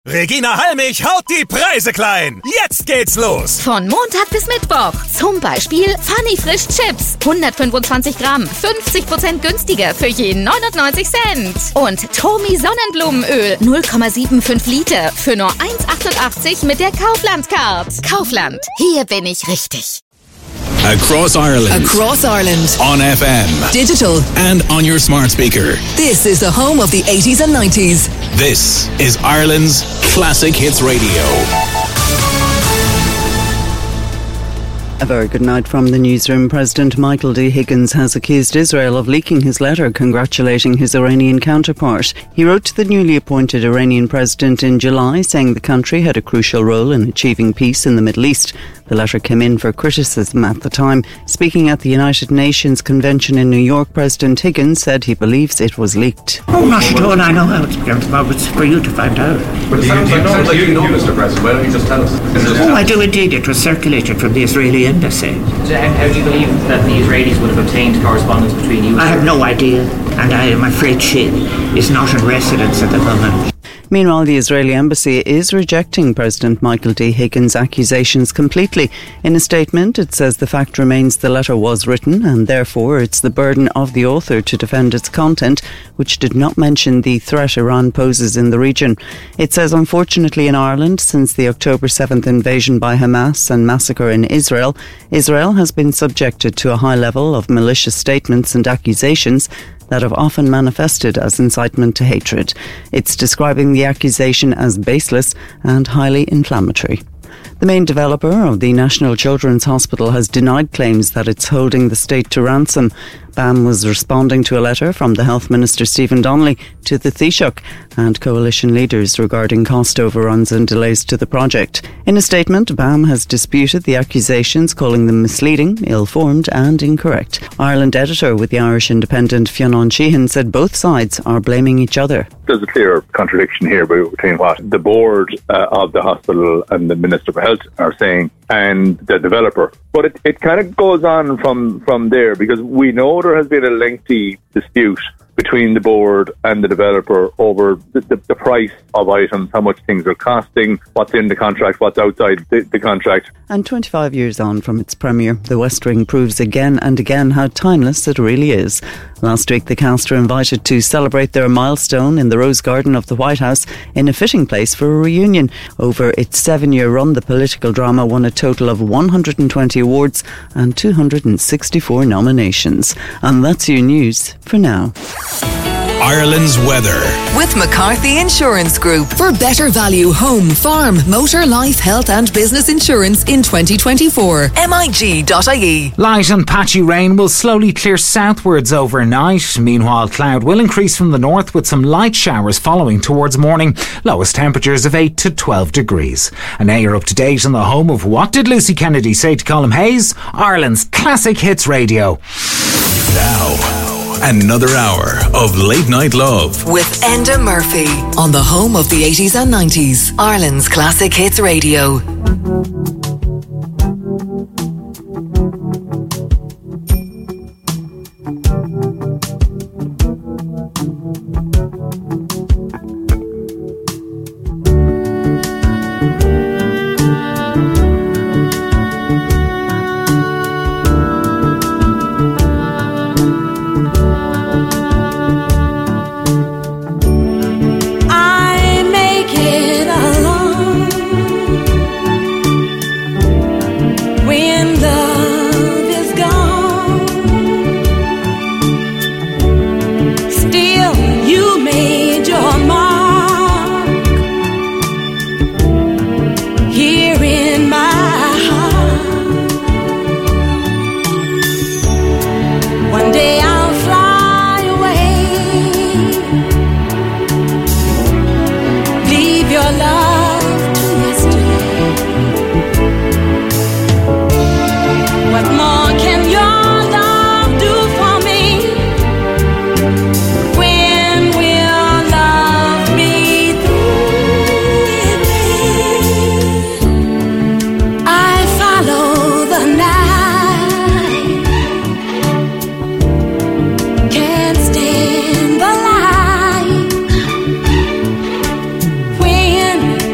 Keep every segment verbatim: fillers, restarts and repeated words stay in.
Regina Halmich haut die Preise klein. Jetzt geht's los. Von Montag bis Mittwoch. Zum Beispiel Funny Frisch Chips. hundertfünfundzwanzig Gramm. fünfzig Prozent günstiger für je neunundneunzig Cent. Und Tomi Sonnenblumenöl. null Komma fünfundsiebzig Liter. Für nur eins Komma achtundachtzig mit der Kaufland-Card. Kaufland. Hier bin ich richtig. Across Ireland. Across Ireland. On F M. Digital. And on your smart speaker. This is the home of the eighties and nineties. This is Ireland's Classic Hits Radio. A very good night from the newsroom. President Michael D. Higgins has accused Israel of leaking his letter congratulating his Iranian counterpart. He wrote to the newly appointed Iranian president in July, saying the country had a crucial role in achieving peace in the Middle East. The letter came in for criticism at the time. Speaking at the United Nations Convention in New York, President Higgins said he believes it was leaked. Oh, not at all. I know how it's going to go. It's for you to find out. But it sounds like, sounds like you know, Mister President. Why don't you just tell us? Oh, I do indeed. It was circulated from the Israeli embassy. So how do you believe that the Israelis would have obtained correspondence between you and I have no idea, and I am afraid she is not in residence at the moment. Meanwhile, the Israeli embassy is rejecting President Michael D. Higgins' accusations completely. In a statement, it says the fact remains the letter was written and therefore it's the burden of the author to defend its content, which did not mention the threat Iran poses in the region. It says, unfortunately in Ireland, since the October seventh invasion by Hamas and massacre in Israel, Israel has been subjected to a high level of malicious statements and accusations that have often manifested as incitement to hatred. It's describing the accusation as baseless and highly inflammatory. The main developer of the National Children's Hospital has denied claims that it's holding the state to ransom. B A M was responding to a letter from the Health Minister Stephen Donnelly to the Taoiseach and coalition leaders regarding cost overruns and delays to the project. In a statement, B A M has disputed the accusations, calling them misleading, ill-formed and incorrect. Ireland editor with the Irish Independent Fionn Sheehan said both sides are blaming each other. There's a clear contradiction here between what the board uh, of the hospital and the Minister for Health are saying and the developer. But it, it kind of goes on from, from there, because we know there has been a lengthy dispute between the board and the developer over the, the, the price of items, how much things are costing, what's in the contract, what's outside the, the contract. And twenty-five years on from its premiere, The West Wing proves again and again how timeless it really is. Last week, the cast were invited to celebrate their milestone in the Rose Garden of the White House in a fitting place for a reunion. Over its seven-year run, the political drama won a total of one hundred twenty awards and two hundred sixty-four nominations. And that's your news for now. Ireland's weather. With McCarthy Insurance Group for better value home, farm, motor, life, health and business insurance in twenty twenty-four. M I G dot I E. Light and patchy rain will slowly clear southwards overnight. Meanwhile, cloud will increase from the north with some light showers following towards morning. Lowest temperatures of eight to twelve degrees. And now you're up to date on the home of What Did Lucy Kennedy Say to Colm Hayes? Ireland's Classic Hits Radio. Now, another hour of Late Night Love with Enda Murphy on the home of the eighties and nineties. Ireland's Classic Hits Radio. Stand the line when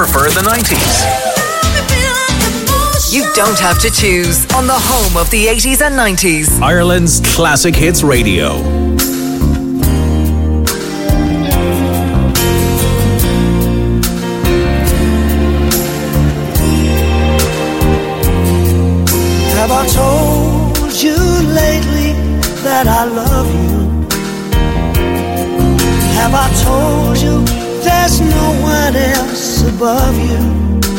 prefer the nineties? You don't have to choose on the home of the eighties and nineties. Ireland's Classic Hits Radio. Have I told you lately that I love you? Have I told you there's no one else above you?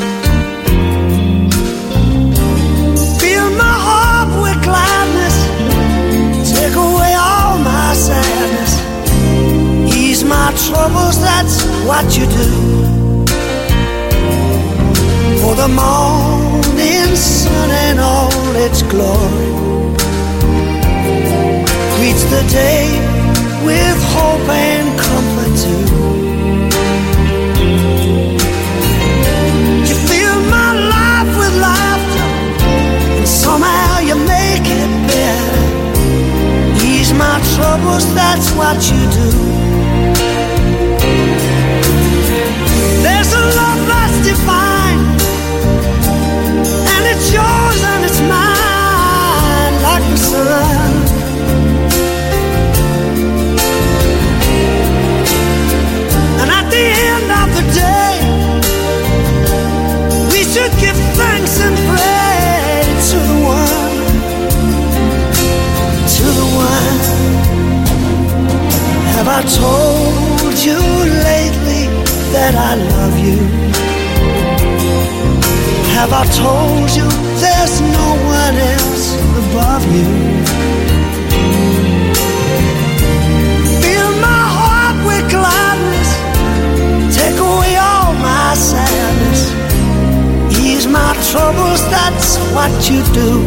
Fill my heart with gladness, take away all my sadness, ease my troubles, that's what you do. For the morning sun and all its glory greets the day with hope and comfort too. You fill my life with laughter, and somehow you make it better. Ease my troubles, that's what you do. There's a love that's divine, and it's yours and it's mine, like the sun. And at the end of the day, we should give thanks and pray to the one, to the one. Have I told you lately that I love you? Have I told you there's no one else above you? Fill my heart with gladness, take away all my sadness, ease my troubles, that's what you do.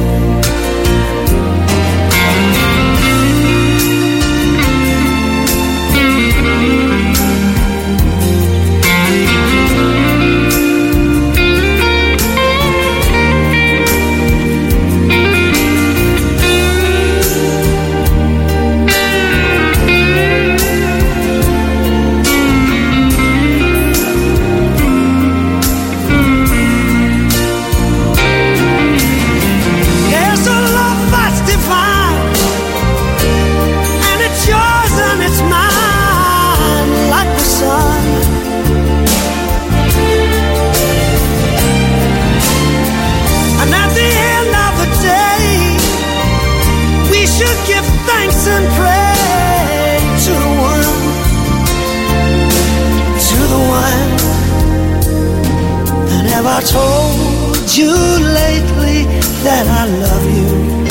I told you lately that I love you?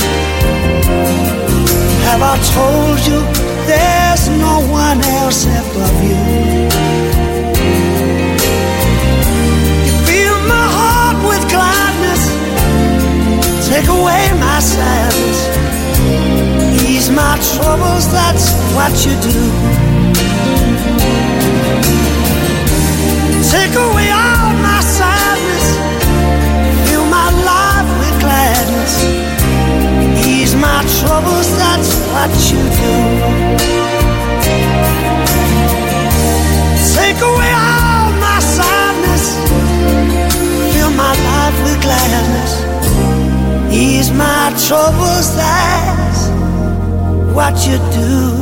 Have I told you there's no one else above you? You fill my heart with gladness, take away my sadness, ease my troubles, that's what you do. Take away all my sadness, fill my life with gladness, ease my troubles, that's what you do. Take away all my sadness, fill my life with gladness, ease my troubles, that's what you do.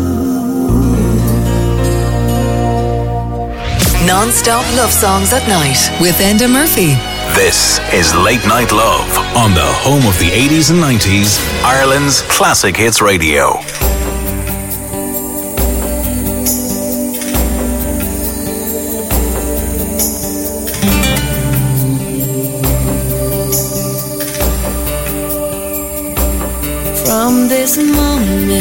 Non-stop love songs at night with Enda Murphy. This is Late Night Love on the home of the eighties and nineties, Ireland's Classic Hits Radio. From this moment,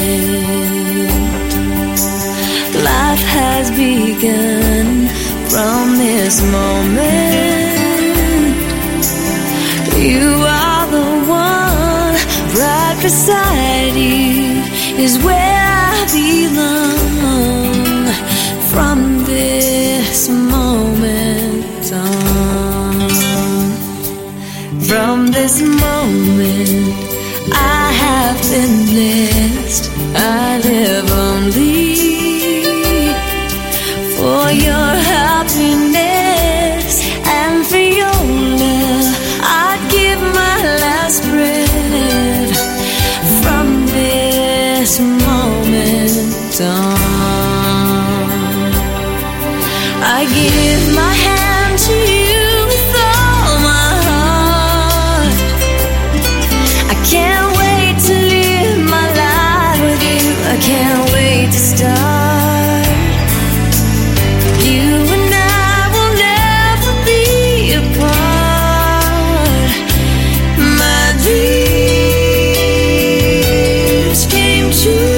life has begun. From this moment, you are the one. Right beside you is where I belong. From this moment on, from this moment, I have been blessed. I live only for your happiness and this moment on. I give my hand to you with all my heart. I can't wait to live my life with you. I can't wait to start. You and I will never be apart. My dreams came true.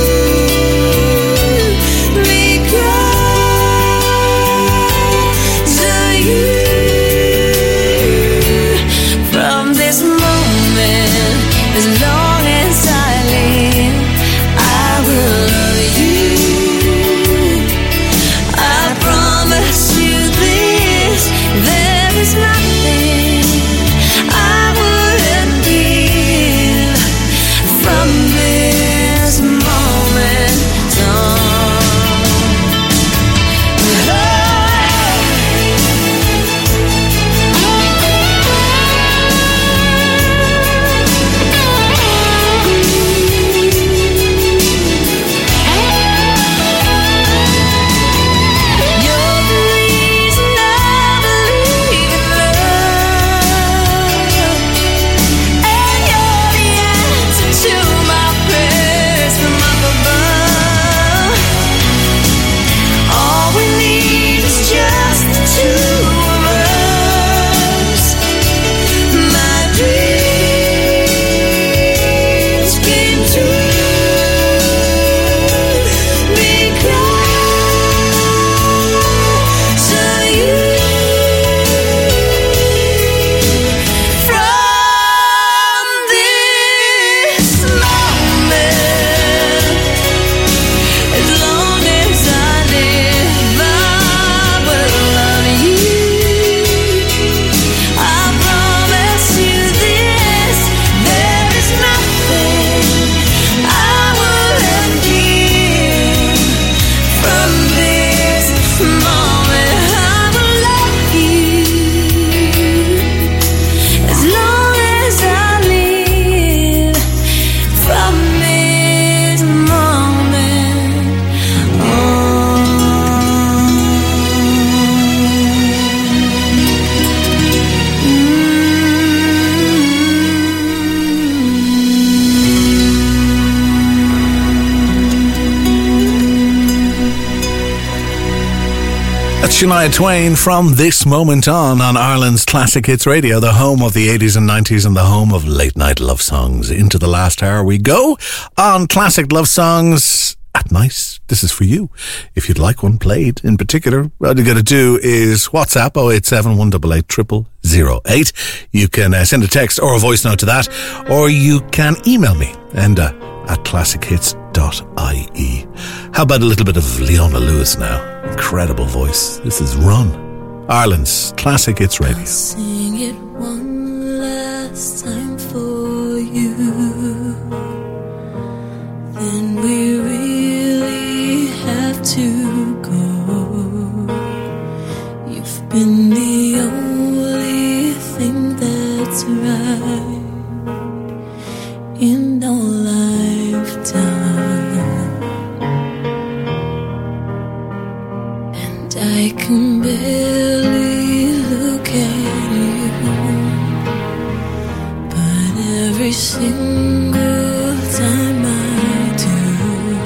Shania Twain from This Moment On on Ireland's Classic Hits Radio, the home of the eighties and nineties and the home of late night love songs. Into the last hour we go on Classic Love Songs at night. This is for you. If you'd like one played in particular, all you got to do is WhatsApp oh eight seven, one eight eight, zero zero zero eight. You can uh, send a text or a voice note to that, or you can email me and uh, at classic hits dot I E. How about a little bit of Leona Lewis now? Incredible voice. This is Run, Ireland's Classic Hits Radio. I'll sing it one last time for you. Then we really have to go. You've been the only thing that's right in our lifetime. I can barely look at you, but every single time I do,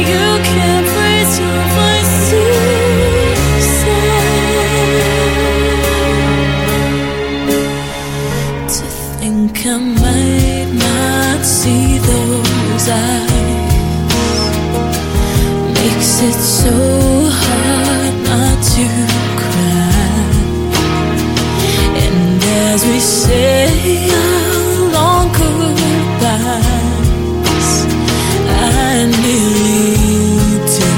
you can't breathe your voice to say. To think I might not see those eyes makes it so hard not to cry. And as we say our long goodbyes, I nearly do.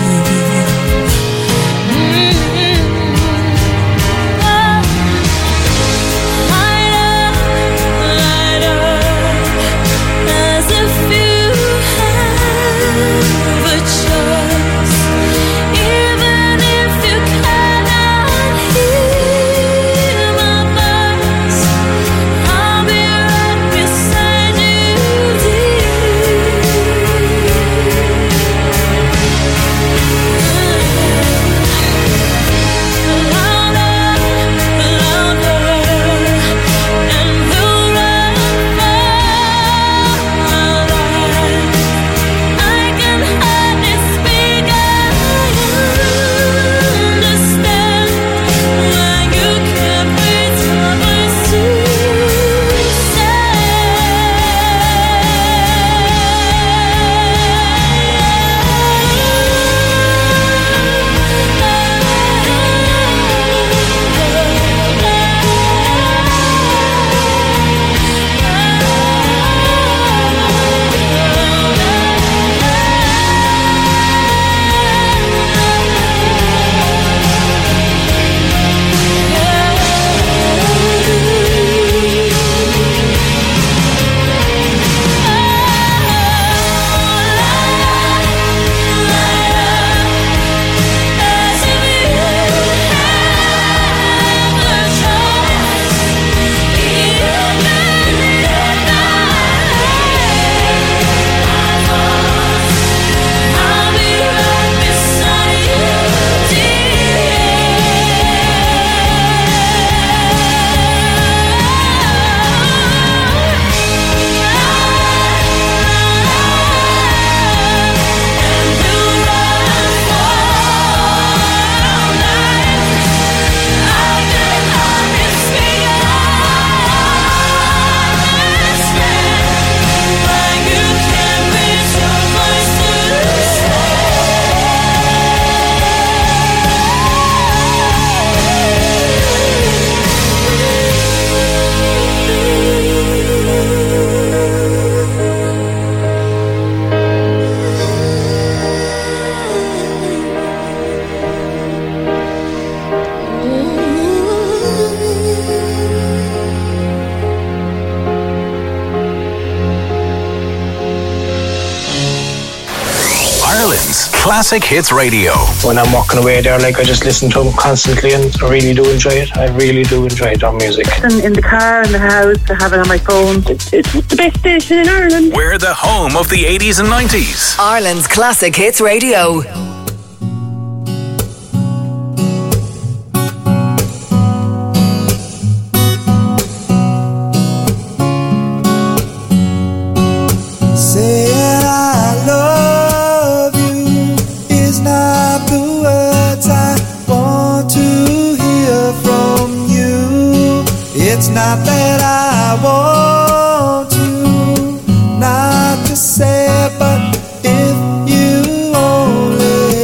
Mm-hmm. Oh. Light up, light up, as if you have a choice. Even if you cannot hear my voice, I'll be right beside you, dear. Classic Hits Radio. When I'm walking away there, like I just listen to them constantly and I really do enjoy it. I really do enjoy their music. In, in the car, in the house, I have it on my phone. It's, it's the best station in Ireland. We're the home of the eighties and nineties. Ireland's Classic Hits Radio. Not that I want you not to say it, but if you only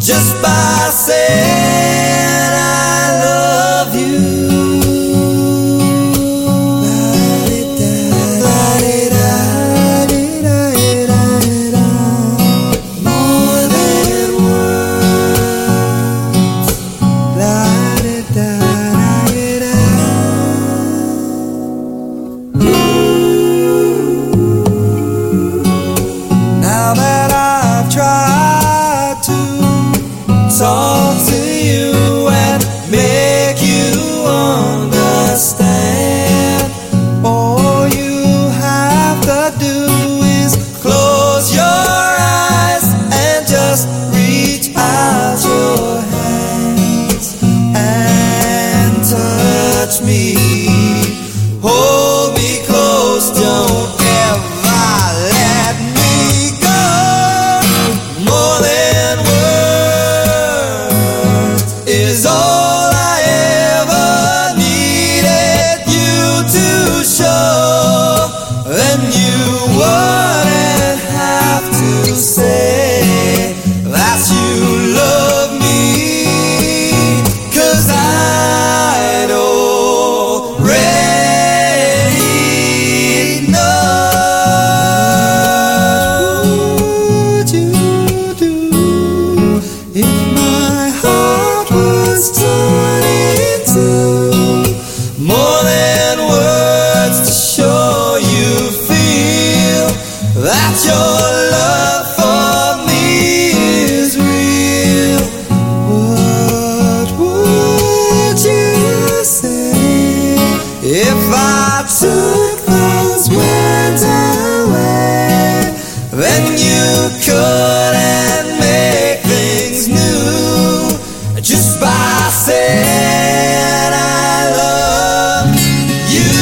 just by saying I love you. Talk to you and make you understand. All you have to do is close your eyes and just reach out your hands and touch me. Hold me close, don't ever let me go. More than words is all I ever needed you to show. Then you wouldn't have to say that you love me, 'cause I'd already know. What would you do if my heart was torn into more than words to show you feel that your love for me is real? What would you say if I took those words away? Then you couldn't make things new just by saying I love you.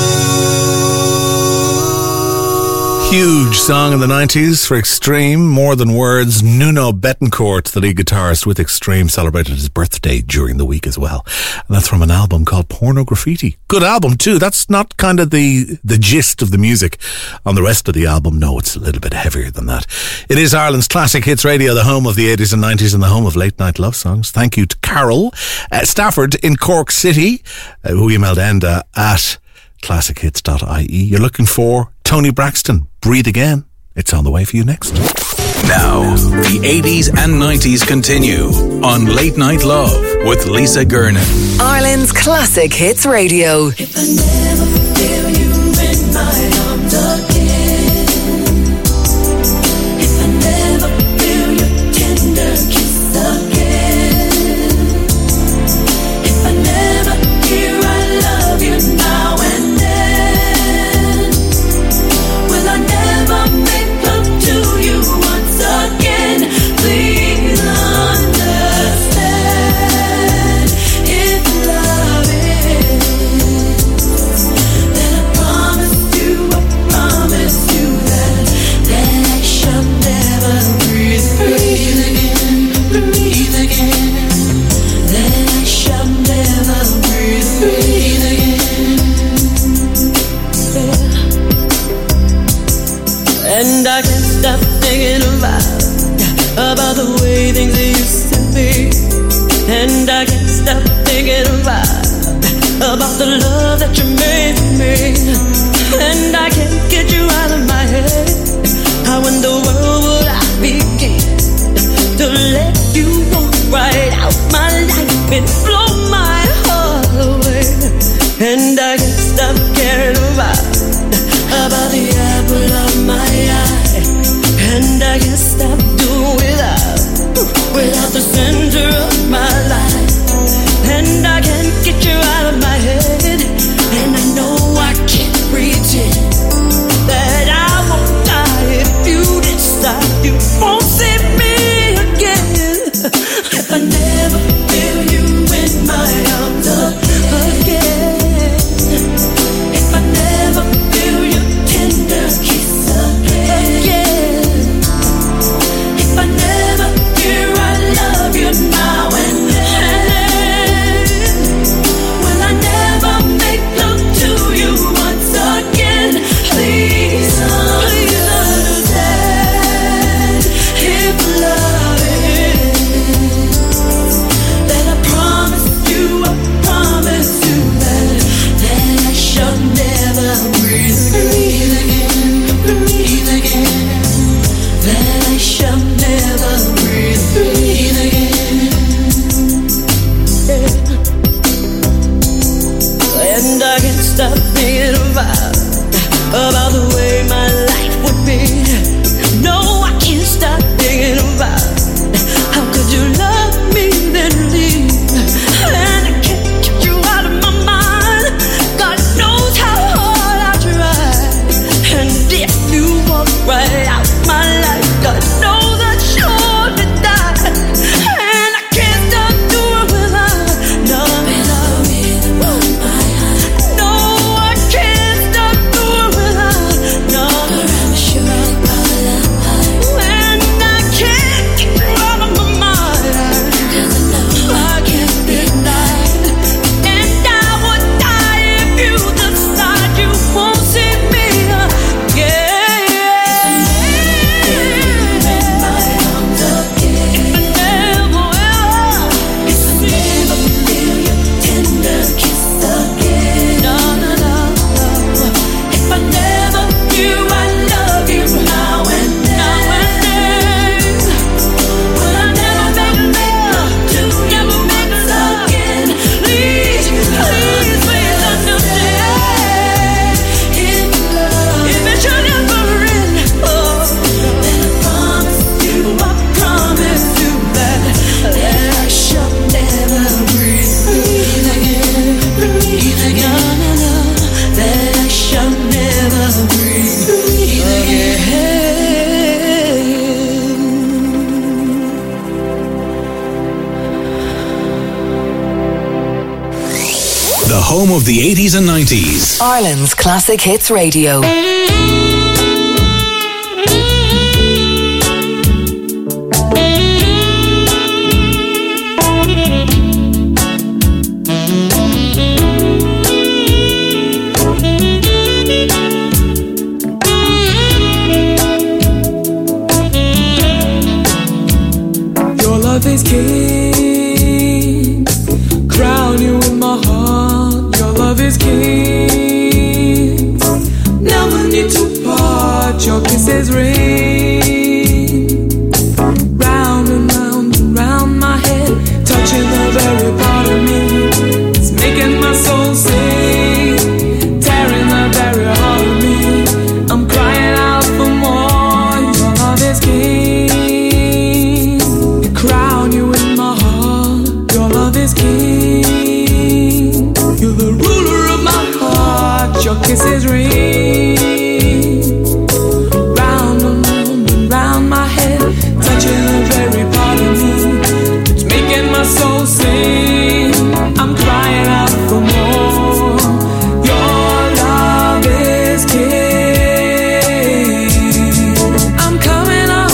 Huge song in the nineties for Extreme, More Than Words. Nuno Betancourt, the lead guitarist with Extreme, celebrated his birthday during the week as well. And that's from an album called Porno Graffiti. Good album too. That's not kind of the, the gist of the music on the rest of the album. No, it's a little bit heavier than that. It is Ireland's Classic Hits Radio, the home of the eighties and nineties and the home of late night love songs. Thank you to Carol uh, Stafford in Cork City, uh, who emailed Enda at classic hits dot I E. You're looking for Tony Braxton, Breathe Again. It's on the way for you next. Now, the eighties and nineties continue on Late Night Love with Lisa Gernon. Ireland's Classic Hits Radio. If I never feel you in my arms again, if I never feel your tender kiss again, if I never hear I love you now and then, will I never make love to you once again? Please understand, if love is, then I promise you, I promise you that, that I shall never breathe, breathe again, breathe again, that I shall never breathe, breathe again. Yeah. And I can't stop thinking about, about the way things used to be. And I can't stop thinking about, about the love that you made for me. And I can't get you out of my head. How in the world would I begin to let you walk right out my life and blow my heart away? And I can't stop caring about, about the apple of my eye. And I can't stop doing without, without the center of my life. And I can't get you out of my head. And I know I can't pretend that I won't die if you decide you won't see me again. If I never feel you in my arms again, if I never feel your tender kiss again, if I never hear I love you the home of the eighties and nineties. Ireland's Classic Hits Radio. Is king, crown you in my heart. Your love is king. Never need to part. Your kisses ring round and round and round my head, touching the very part of me. It's making my soul sing, tearing the very heart of me. I'm crying out for more. Your love is king. Crown you in my heart. Your love is king. You're the ruler of my heart. Your kisses ring round and round and round my head, touching the very part of me. It's making my soul sing. I'm crying out for more. Your love is king. I'm coming up.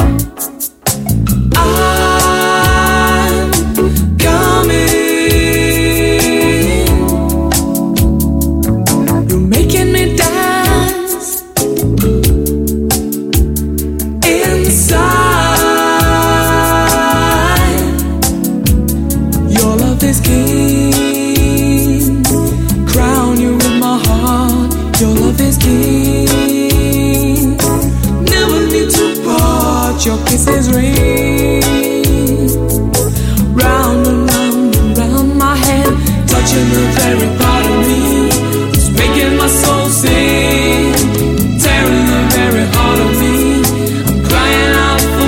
Your kisses ring round and round and round my head, touching the very part of me. It's making my soul sing, tearing the very heart of me. I'm crying out for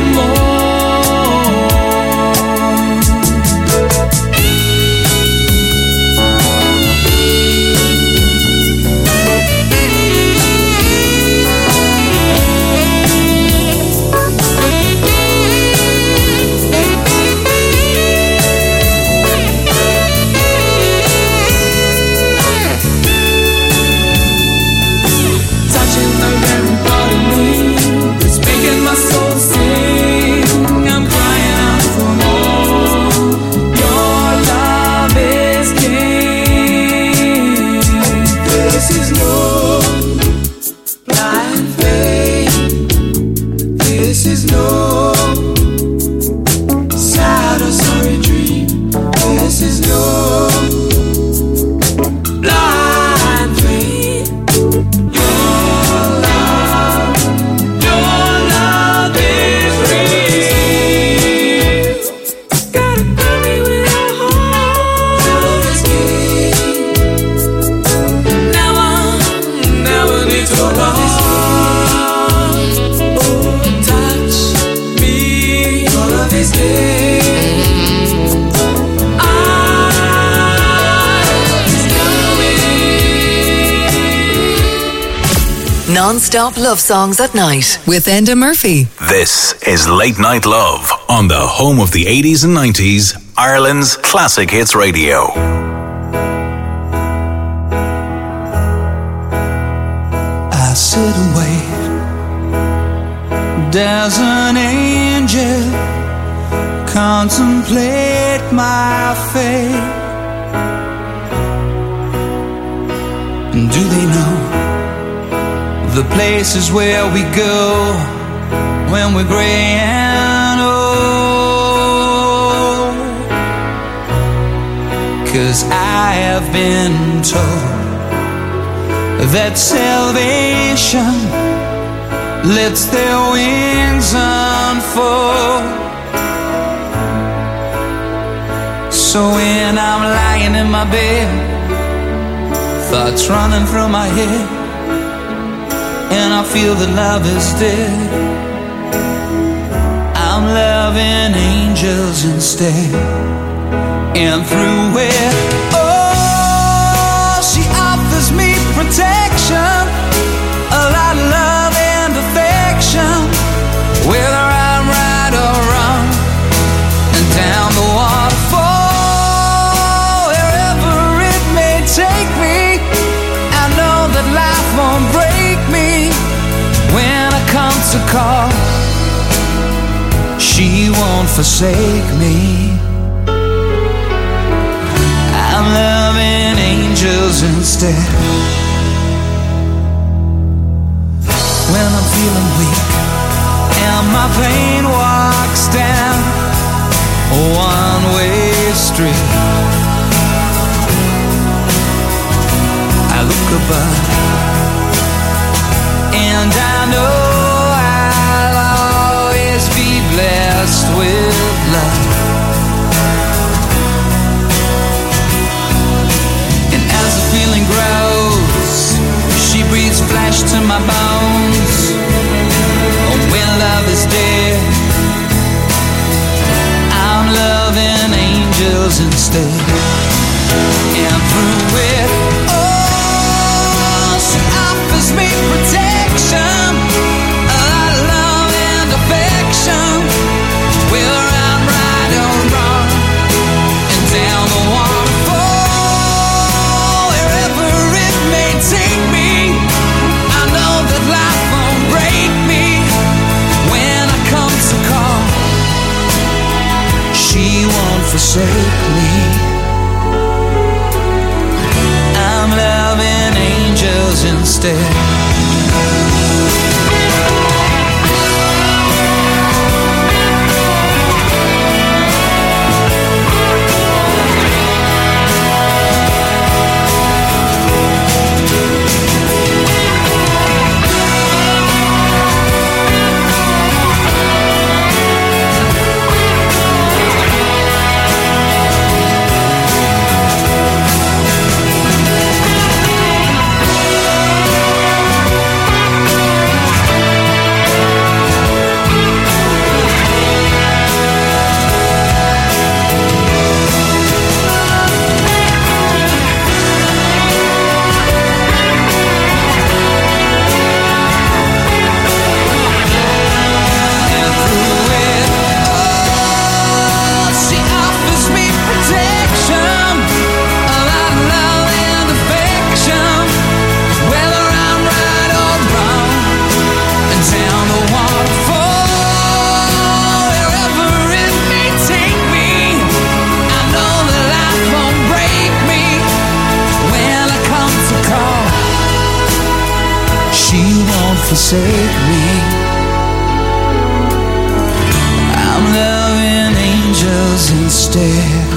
Non-stop love songs at night with Enda Murphy. This is Late Night Love on the home of the eighties and nineties, Ireland's Classic Hits Radio. I sit and wait. There's an angel contemplate my fate. And do they know the places where we go when we're gray and old? 'Cause I have been told that salvation lets their wings unfold. So when I'm lying in my bed, thoughts running through my head, and I feel that love is dead, I'm loving angels instead. And through it, oh, she offers me protection, a lot of love and affection, whether I'm right or wrong. And down the waterfall, wherever it may to call, she won't forsake me. I'm loving angels instead. When I'm feeling weak and my pain walks down a one-way street, I look above and I know I'll always be blessed with love. And as the feeling grows, she breathes flesh to my bones. Oh, when love is dead, I'm loving angels instead. And through it, oh, she offers me protection, a lot of love and affection, whether I'm right or wrong, and down the waterfall, wherever it may take me, I know that life won't break me. When I come to call, she won't forsake me. I'm loving angels instead. Forsake me. I'm loving angels instead.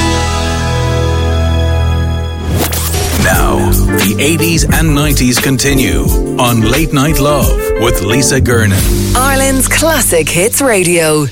Now, the eighties and nineties continue on Late Night Love with Lisa Gernon. Ireland's Classic Hits Radio.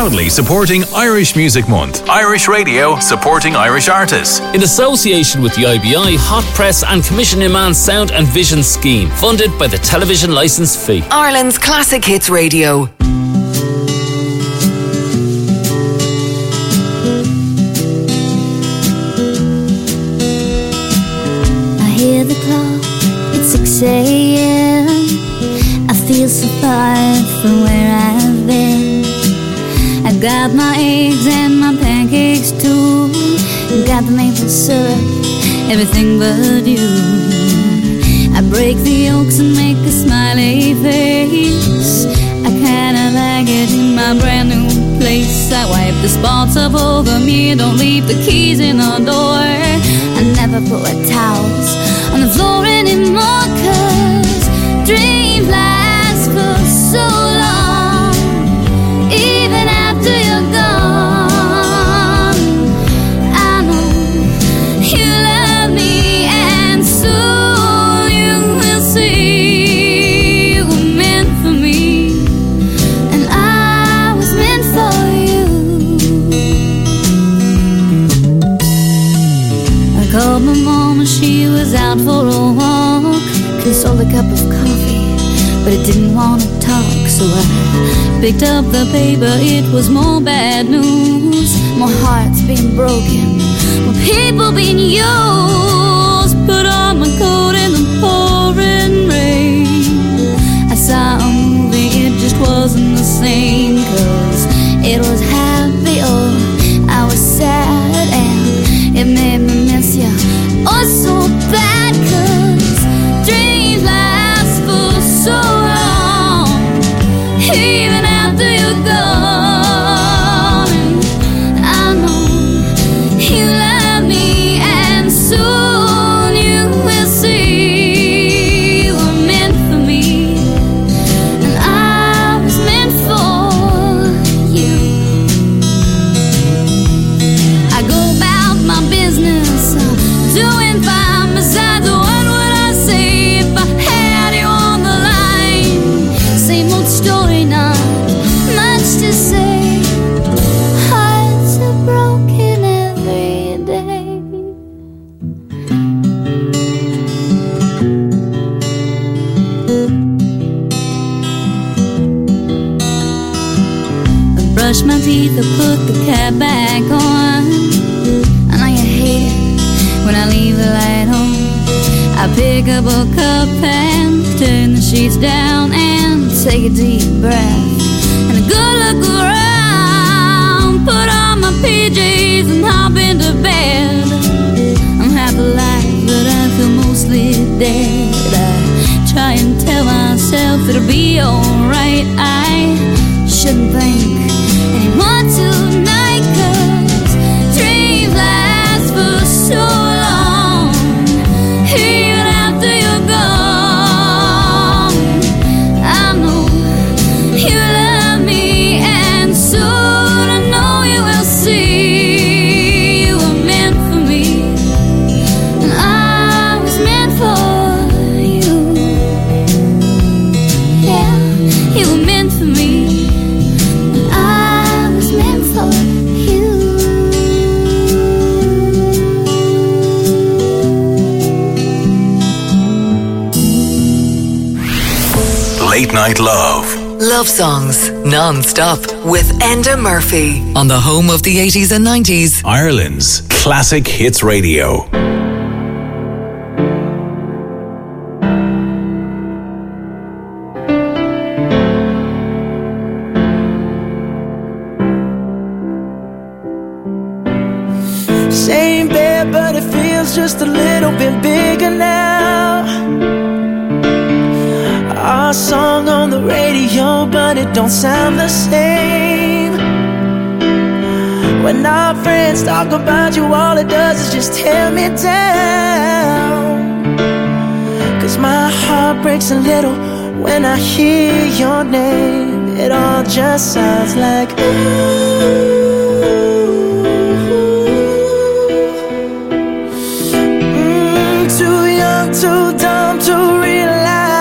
proudly supporting Irish Music Month. Irish Radio supporting Irish artists. In association with the I B I Hot Press and Commission Iman Sound and Vision Scheme, funded by the television licence fee. Ireland's Classic Hits Radio. I hear the clock, it's six a.m. I feel so far from where I've been. I got my eggs and my pancakes too. Got the maple syrup, everything but you. I break the yolks and make a smiley face. I kinda like it in my brand new place. I wipe the spots up over me. Don't leave the keys in the door. I never put wet towels on the floor anymore, 'cause dreams last for so long. Even after you're gone, I know you love me, and soon you will see you were meant for me, and I was meant for you. I called my mom and she was out for a walk. Could've sold a cup of coffee, but it didn't want to talk. So I picked up the paper, it was more bad news. More hearts being broken, more people being used. Put on my coat in the pouring rain. I saw a movie, it just wasn't the same. 'Cause it was happy or I was sad, and it made me miss you oh so bad. 'Cause dreams last for so long, even after you're gone. And I know you love me, and soon you will see you were meant for me, and I was meant for you. I go about my business, uh, doing fine. Besides, what would I say if I had you on the line? Same old story, not much to say. Hearts are broken every day. I brush my teeth, I put the cap back on. I know you hate it when I leave the light on. I pick up a cup and turn the sheets down and take a deep breath and a good look around. Put on my P Js and hop into bed. I'm half alive, but I feel mostly dead. I try and tell myself it'll be alright. I shouldn't think anymore tonight, 'cause dreams last for so long, even after you're gone. I know you love me, and soon I know you will see you were meant for me, and I was meant for you. Yeah, you were meant for me, and I was meant for you. Late Night Love. Love songs non-stop with Enda Murphy on the home of the eighties and nineties. Ireland's Classic Hits Radio. Same bed, but it feels just a little bit bigger now. Our song on the radio, but it don't sound the same. When our friends talk about you, all it does is just tear me down. 'Cause my heart breaks a little when I hear your name. It all just sounds like ooh. Too dumb to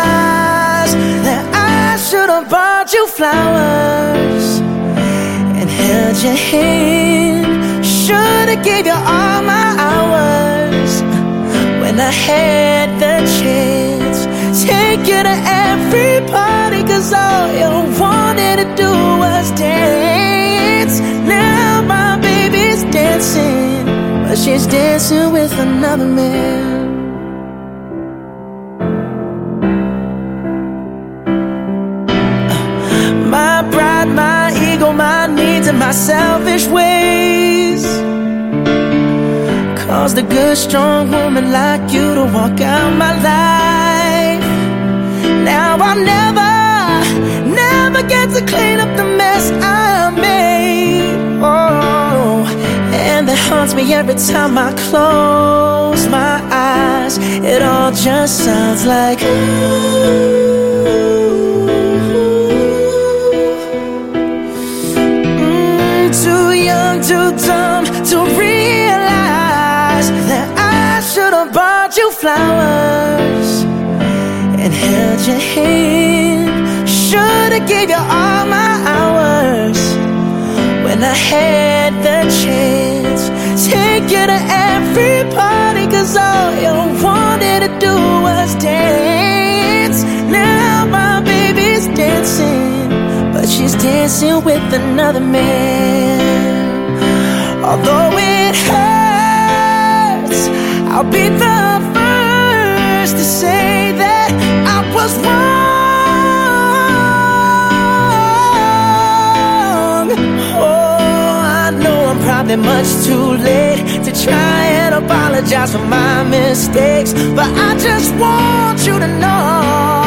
realize that I should have bought you flowers and held your hand. Should've gave you all my hours when I had the chance. Take you to every party, cause all you wanted to do was dance. Now my baby's dancing, but she's dancing with another man. My pride, my ego, my needs, and my selfish ways caused a good, strong woman like you to walk out my life. Now I'll never, never get to clean up the mess I made. Oh, and that haunts me every time I close my eyes. It all just sounds like ooh. Too dumb to realize that I should have bought you flowers and held your hand. Should have gave you all my hours when I had the chance. Take you to every party, cause all you wanted to do was dance. Now my baby's dancing, but she's dancing with another man. Although it hurts, I'll be the first to say that I was wrong. Oh, I know I'm probably much too late to try and apologize for my mistakes, but I just want you to know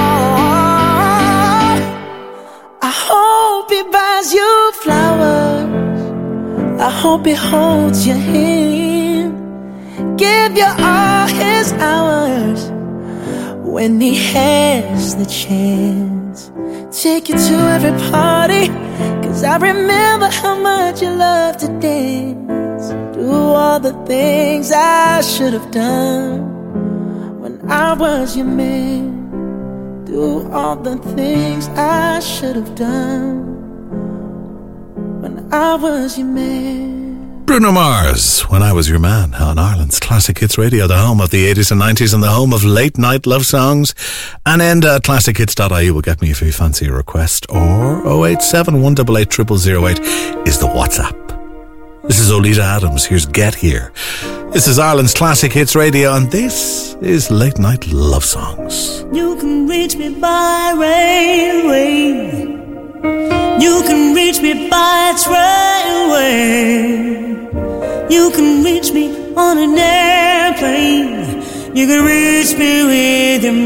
I hope he buys you flowers. I hope he holds your hand, give you all his hours when he has the chance. Take you to every party, cause I remember how much you loved to dance. Do all the things I should have done when I was your man. Do all the things I should have done when I was your man. Bruno Mars, When I Was Your Man, on Ireland's Classic Hits Radio, the home of the eighties and nineties and the home of late night love songs. And end uh, classic hits dot I E will get me if you fancy a request, or oh eight seven, one eight eight, zero zero zero eight is the WhatsApp. This is Olita Adams, here's Get Here. This is Ireland's Classic Hits Radio, and this is Late Night Love Songs. You can reach me by railway, you can reach me by trailway, you can reach me on an airplane, you can reach me with your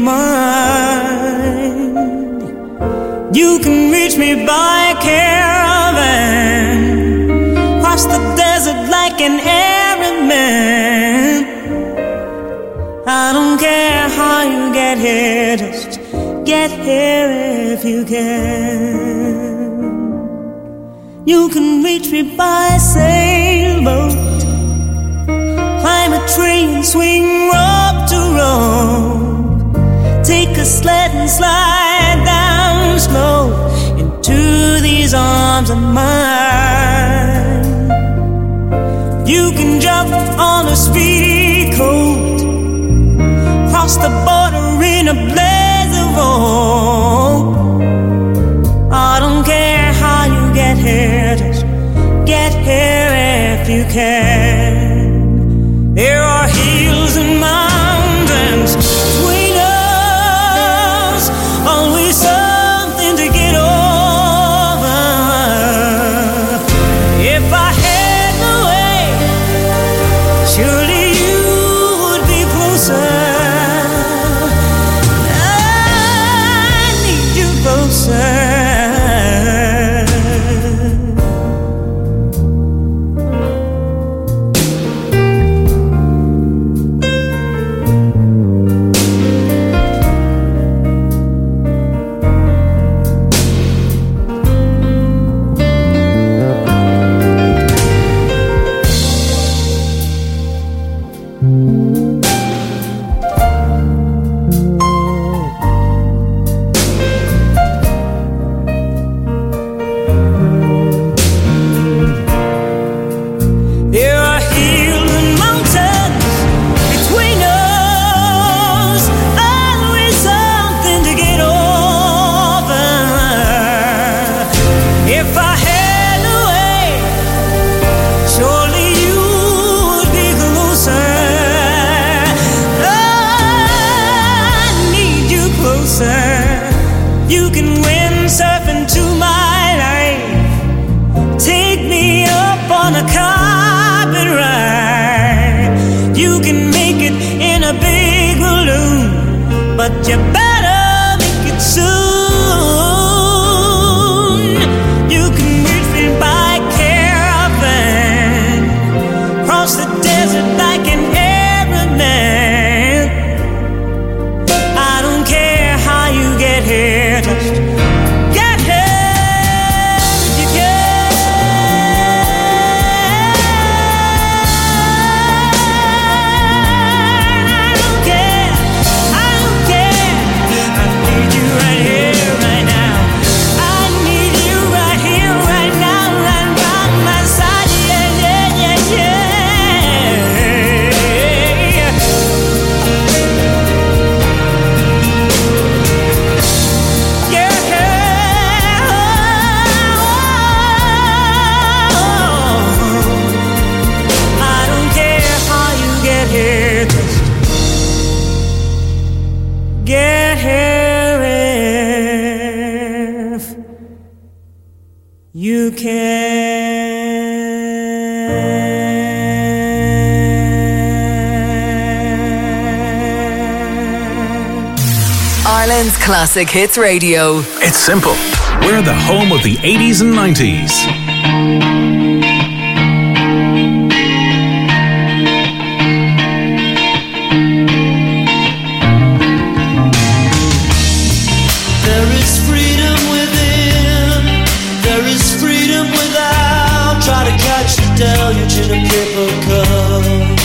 mind. You can reach me by caravan, cross the desert like an Arab man. I don't care how you get here, just get here if you can. You can reach me by sailboat, climb a tree and swing rope to rope, take a sled and slide down slow into these arms of mine. You can jump on a speedy coat, cross the border in a blaze of hope. I don't care how you get here, just get here if you can. There are hills and mountains between us, always something to get over. If I had my way, surely you would be closer. but you better make it soon. You can meet me by caravan, cross the desert like an Arab man. I don't care how you get here, just get here if you can. I don't care, I don't care. I need you right here, right now. I need you right here, right now, right by my side. Yeah, yeah, yeah, yeah. I don't care how you get here, just get here if you can. Ireland's Classic Hits Radio. It's simple. We're the home of the eighties and nineties. There is freedom within, there is freedom without. Try to catch the deluge in a paper cup.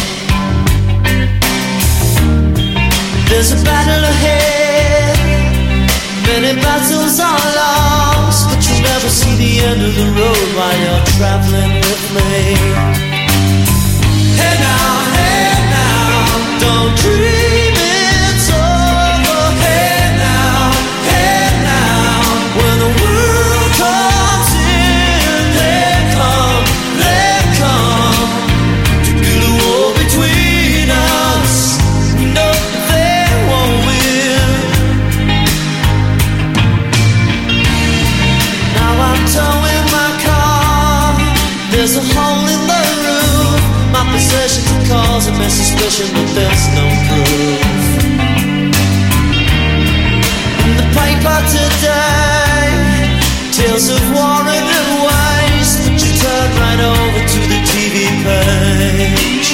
There's a battle ahead, many battles are lost, but you'll never see the end of the road while you're traveling with me. Hey now, hey now, don't dream it's over. Hey now, hey now, when the world comes in, they come, they come to build a wall between us. We know they won't win. Now I'm towing my car, there's a hole in the roof. My possessions are causing me suspicion, but there's no proof. In the paper today, tales of war and waste, but you turn right over to the T V page.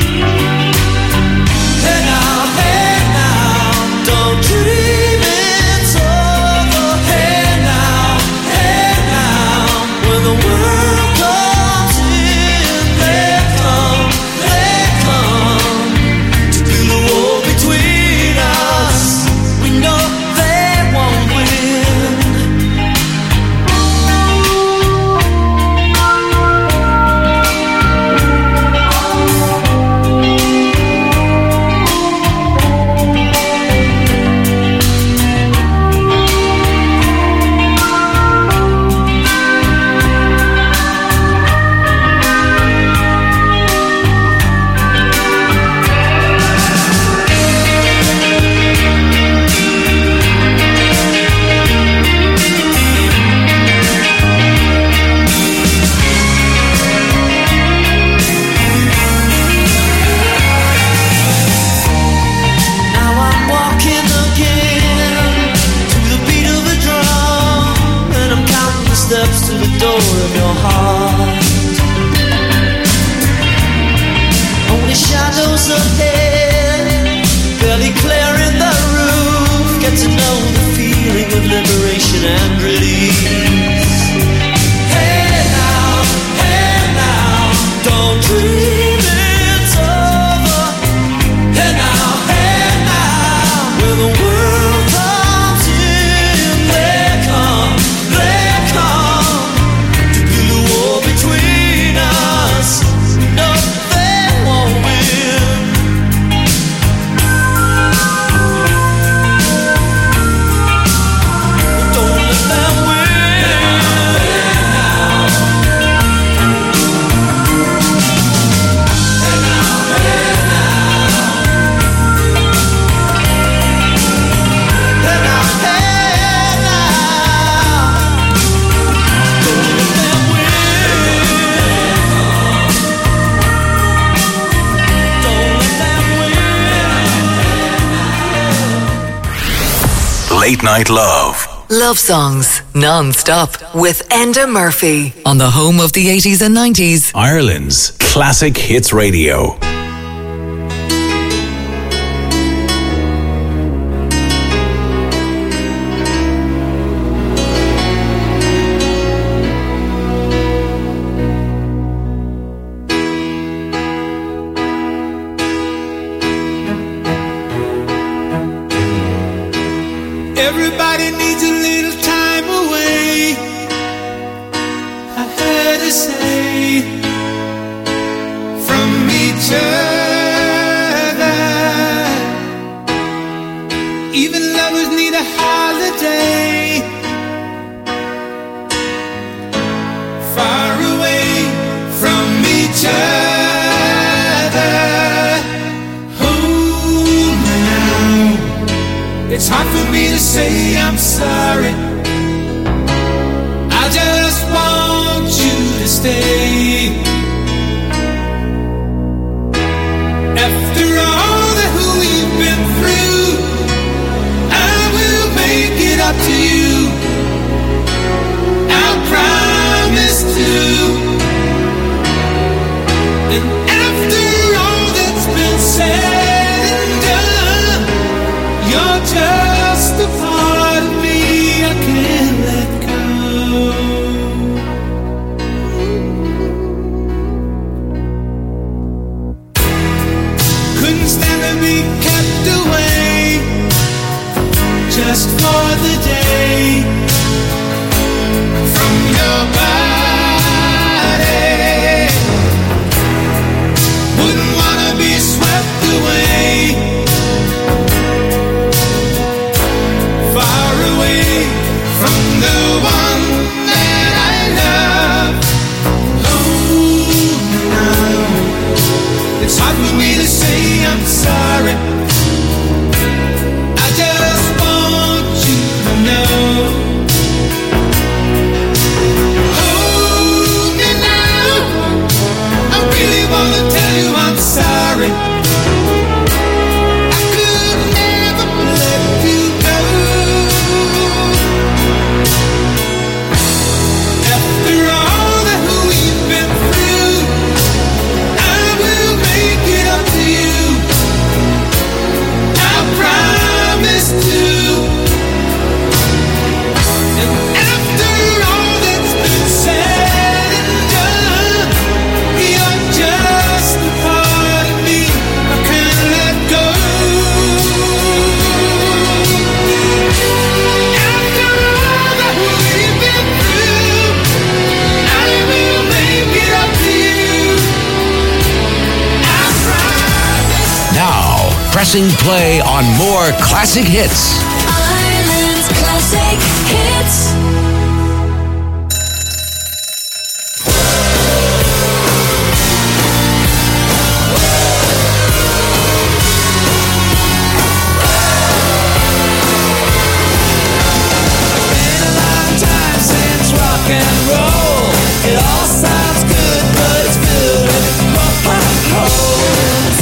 Hey now, hey now, don't dream it's over. Hey now, hey now, when the world comes in, they come, they come to build a wall between us. We know they won't win. Now I'm walking again to the beat of a drum, and I'm counting the steps to the door of your heart. Only shadows ahead, barely clearing the roof. Get to know the feeling of liberation and release. Hey now, hey now, don't dream it's over. Hey now, hey now, when the world comes in, they come, they come to build a wall between us. No, they won't win. Don't let them win. Late Night Love. Love songs non-stop with Enda Murphy on the home of the eighties and nineties. Ireland's Classic Hits Radio. Everybody needs a little time away, I heard her say, from each other. Even lovers need a holiday, far away from each other. Oh, now it's hard for me to say I'm sorry. I just want you to stay. After all that we've been through, I will make it up to you. I promise to. And after all that's been said and done, you're just a part of me I can't let go. Couldn't stand to be kept away just for the day from your body. Wouldn't wanna be swept away, far away from the one that I love. Oh, no, it's hard for me to say I'm sorry. I just want you to know. Hold me now, I really wanna tell you I'm sorry. I could never let you go. After all that we've been through, I will make it up to you. I promise to. And after all that's been said and done, you're just a part of me I can't let go. After all that we've been through, I will make it up to you. I promise. Now, pressing play on more classic hits. Ireland's classic hits. Time since rock and roll. It all sounds good, but it's filled with potholes.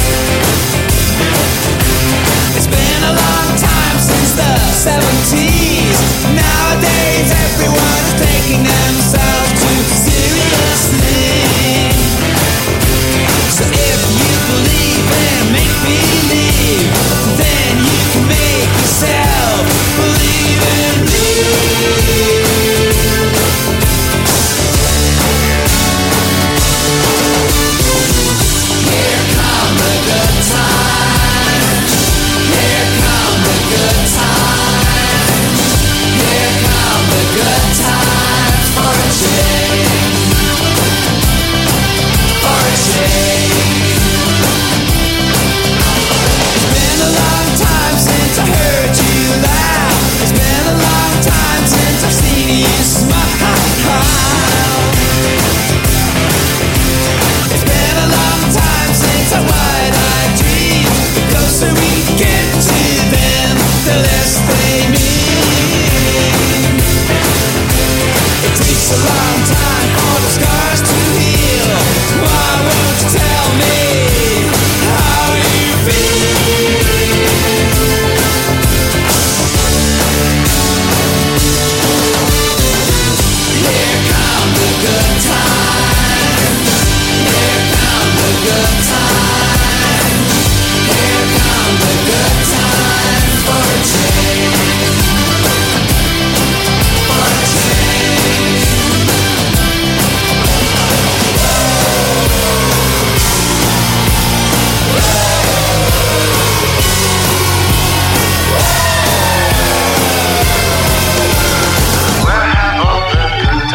It's been a long time since the seventies. Nowadays, everyone is taking themselves too seriously. So if you believe in make believe, then you can make yourself believe in me. Here come the good times. Here come the good times. Here come the good times for a change. For a change. It's been a long time since I heard you laugh. It's been a long time since I've seen you smile. It's been a long time since I wide-eyed dreamed. The closer we get to them, the less they mean. It takes a long time